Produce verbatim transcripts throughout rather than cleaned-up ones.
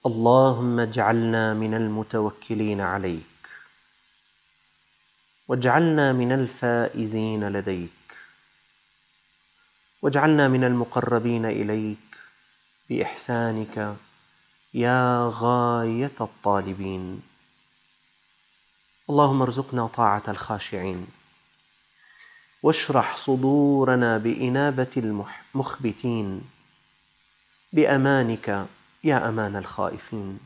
اللهم اجعلنا من المتوكلين عليك، واجعلنا من الفائزين لديك، واجعلنا من المقربين إليك بإحسانك يا غاية الطالبين. اللهم ارزقنا طاعة الخاشعين، واشرح صدورنا بإنابة المخبتين، بأمانك يا أمان الخائفين.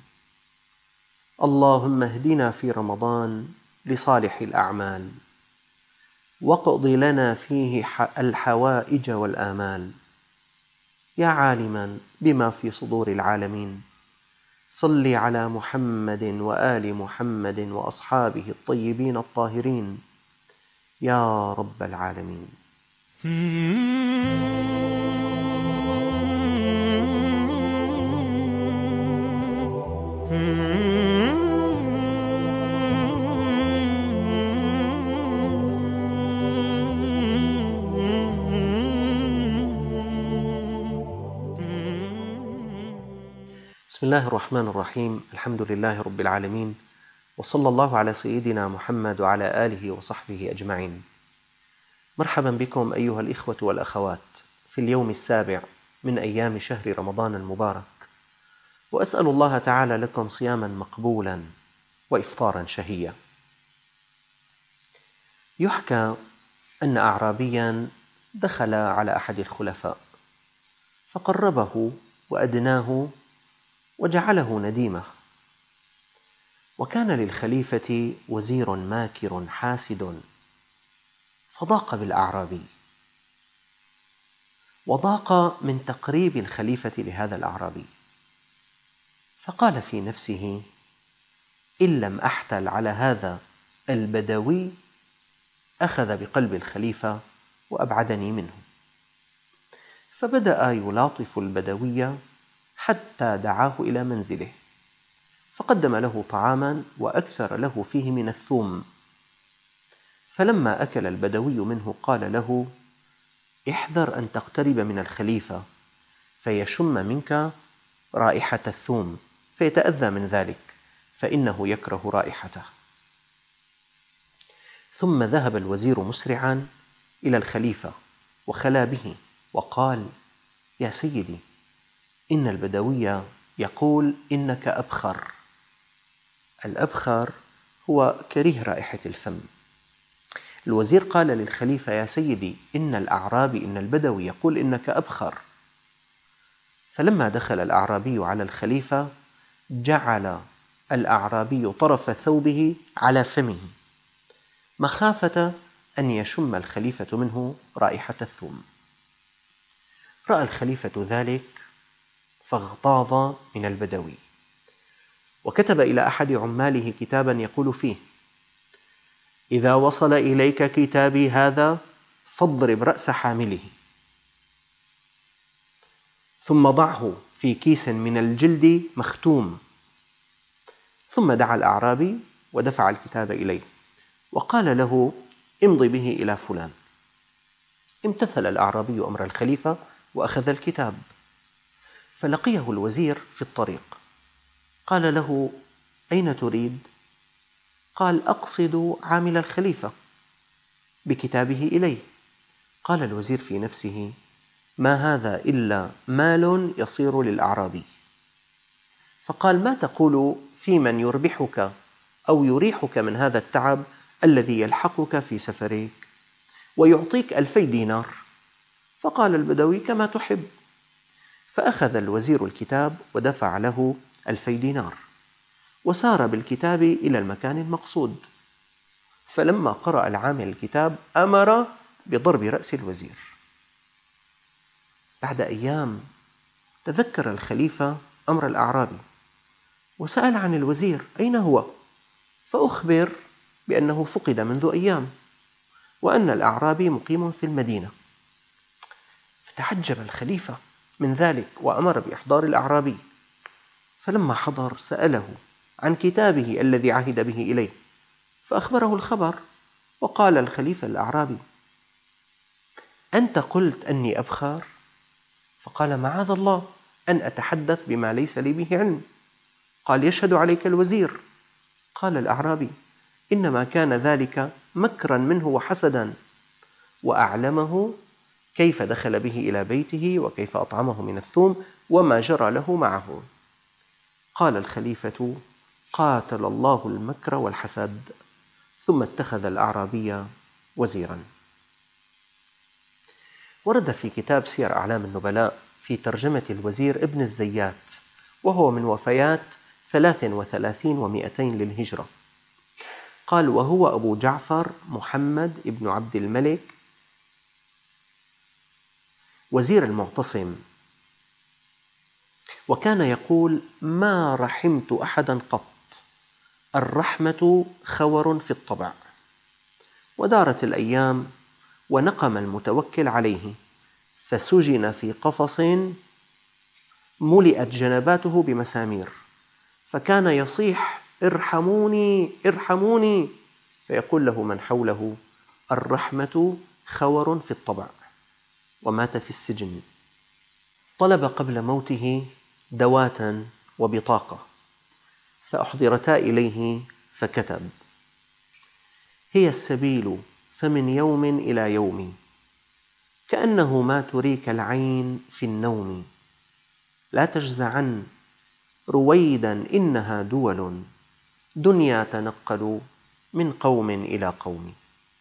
اللهم اهدنا في رمضان لصالح الأعمال، واقض لنا فيه الحوائج والآمال. يا عالما بما في صدور العالمين، صل على محمد وآل محمد وأصحابه الطيبين الطاهرين يا رب العالمين. بسم الله الرحمن الرحيم. الحمد لله رب العالمين، وصلى الله على سيدنا محمد وعلى آله وصحبه أجمعين. مرحبا بكم أيها الإخوة والأخوات في اليوم السابع من أيام شهر رمضان المبارك، وأسأل الله تعالى لكم صياما مقبولا وإفطارا شهيا. يحكى أن أعرابيا دخل على أحد الخلفاء فقربه وأدناه وجعله نديمه. وكان للخليفة وزير ماكر حاسد، فضاق بالأعرابي، وضاق من تقريب الخليفة لهذا الأعرابي، فقال في نفسه: إن لم أحتل على هذا البدوي أخذ بقلب الخليفة وأبعدني منه. فبدأ يلاطف البدوي حتى دعاه إلى منزله، فقدم له طعاما وأكثر له فيه من الثوم. فلما أكل البدوي منه قال له: احذر أن تقترب من الخليفة فيشم منك رائحة الثوم فيتأذى من ذلك، فإنه يكره رائحته. ثم ذهب الوزير مسرعا إلى الخليفة وخلا به وقال: يا سيدي، إن البدوي يقول إنك أبخر. الأبخر هو كريه رائحة الفم. الوزير قال للخليفة: يا سيدي، إن الأعرابي إن البدوي يقول إنك أبخر. فلما دخل الأعرابي على الخليفة جعل الأعرابي طرف ثوبه على فمه مخافة أن يشم الخليفة منه رائحة الثوم. رأى الخليفة ذلك فاغتاظ من البدوي، وكتب إلى أحد عماله كتابا يقول فيه: إذا وصل إليك كتابي هذا فاضرب رأس حامله، ثم ضعه في كيس من الجلد مختوم. ثم دعا الأعرابي ودفع الكتاب إليه وقال له: امض به إلى فلان. امتثل الأعرابي أمر الخليفة وأخذ الكتاب، فلقيه الوزير في الطريق، قال له: أين تريد؟ قال: أقصد عامل الخليفة بكتابه إليه. قال الوزير في نفسه: ما هذا إلا مال يصير للأعرابي. فقال: ما تقول في من يربحك أو يريحك من هذا التعب الذي يلحقك في سفرك ويعطيك ألفي دينار؟ فقال البدوي: كما تحب. فأخذ الوزير الكتاب ودفع له ألفي دينار، وسار بالكتاب إلى المكان المقصود. فلما قرأ العامل الكتاب أمر بضرب رأس الوزير. بعد أيام تذكر الخليفة أمر الأعرابي وسأل عن الوزير أين هو، فأخبر بأنه فقد منذ أيام، وأن الأعرابي مقيم في المدينة. فتعجب الخليفة من ذلك وأمر بإحضار الأعرابي. فلما حضر سأله عن كتابه الذي عهد به إليه، فأخبره الخبر. وقال الخليفة الأعرابي: أنت قلت أني أبخر؟ فقال: معاذ الله أن أتحدث بما ليس لي به علم. قال: يشهد عليك الوزير. قال الأعرابي: إنما كان ذلك مكرا منه وحسدا، وأعلمه كيف دخل به إلى بيته وكيف أطعمه من الثوم وما جرى له معه. قال الخليفة: قاتل الله المكر والحسد، ثم اتخذ الأعرابي وزيرا. ورد في كتاب سير أعلام النبلاء في ترجمة الوزير ابن الزيات، وهو من وفيات ثلاث وثلاثين ومئتين للهجرة، قال: وهو أبو جعفر محمد ابن عبد الملك وزير المعتصم، وكان يقول: ما رحمت أحدا قط، الرحمة خور في الطبع. ودارت الأيام ونقم المتوكل عليه، فسجن في قفص ملئت جنباته بمسامير، فكان يصيح: ارحموني ارحموني، فيقول له من حوله: الرحمة خور في الطبع. ومات في السجن. طلب قبل موته دواة وبطاقة، فأحضرتا إليه فكتب: هي السبيل فمن يوم إلى يوم، كأنه ما تريك العين في النوم، لا تجزعن رويدا إنها دول، دنيا تنقل من قوم إلى قوم.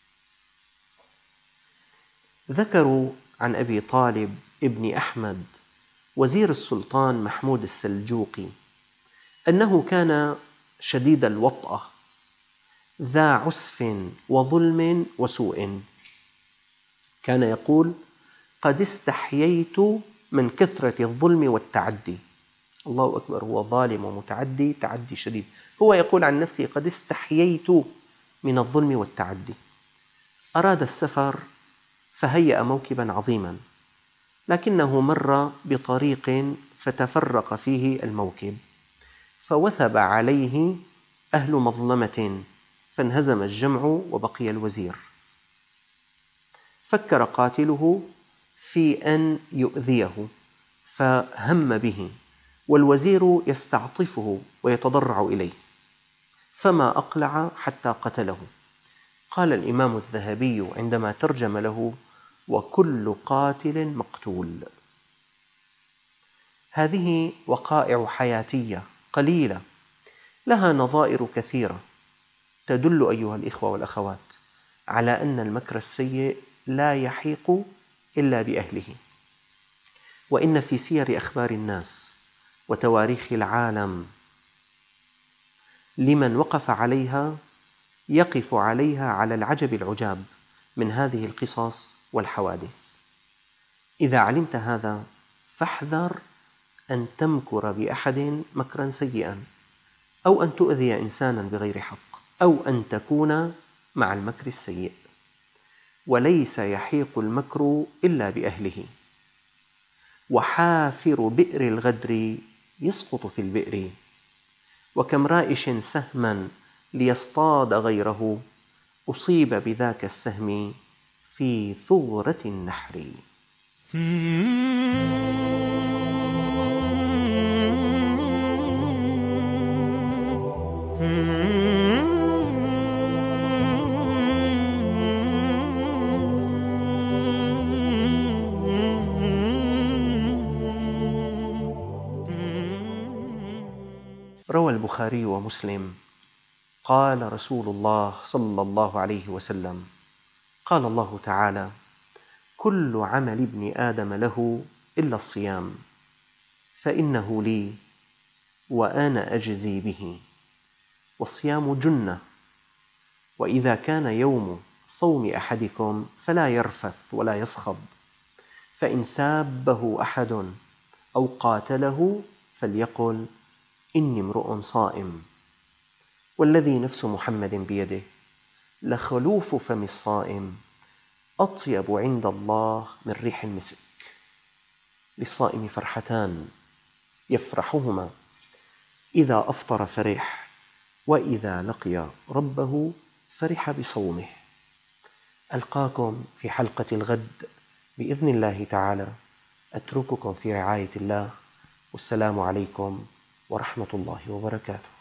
ذكروا عن أبي طالب ابن أحمد وزير السلطان محمود السلجوقي أنه كان شديد الوطأة، ذا عسف وظلم وسوء. كان يقول: قد استحييت من كثرة الظلم والتعدي. الله أكبر، هو ظالم ومتعدي، تعدي شديد. هو يقول عن نفسه: قد استحييت من الظلم والتعدي. أراد السفر فهيأ موكبا عظيما، لكنه مر بطريق فتفرق فيه الموكب، فوثب عليه أهل مظلمة، فانهزم الجمع وبقي الوزير. فكر قاتله في أن يؤذيه، فهم به، والوزير يستعطفه ويتضرع إليه، فما أقلع حتى قتله. قال الإمام الذهبي عندما ترجم له: وكل قاتل مقتول. هذه وقائع حياتية قليلة لها نظائر كثيرة، تدل أيها الإخوة والأخوات على أن المكر السيء لا يحيق إلا بأهله. وإن في سير أخبار الناس وتواريخ العالم لمن وقف عليها يقف عليها على العجب العجاب من هذه القصص والحوادث. إذا علمت هذا فاحذر أن تمكر بأحد مكرا سيئا، أو أن تؤذي إنسانا بغير حق، أو أن تكون مع المكر السيء. وليس يحيق المكر إلا بأهله. وحافر بئر الغدر يسقط في البئر، وكم رائش سهما ليصطاد غيره، أصيب بذاك السهم في ثغرة النحر. روى البخاري ومسلم قال رسول الله صلى الله عليه وسلم: قال الله تعالى: كل عمل ابن آدم له إلا الصيام، فإنه لي وأنا أجزي به، والصيام جنة، وإذا كان يوم صوم أحدكم فلا يرفث ولا يصخب، فإن سابه أحد أو قاتله فليقل: إني امرؤ صائم، والذي نفس محمد بيده لخلوف فم الصائم أطيب عند الله من ريح المسك. للصائم فرحتان يفرحهما: إذا أفطر فرح، وإذا لقي ربه فرح بصومه. ألقاكم في حلقة الغد بإذن الله تعالى. أترككم في رعاية الله، والسلام عليكم ورحمة الله وبركاته.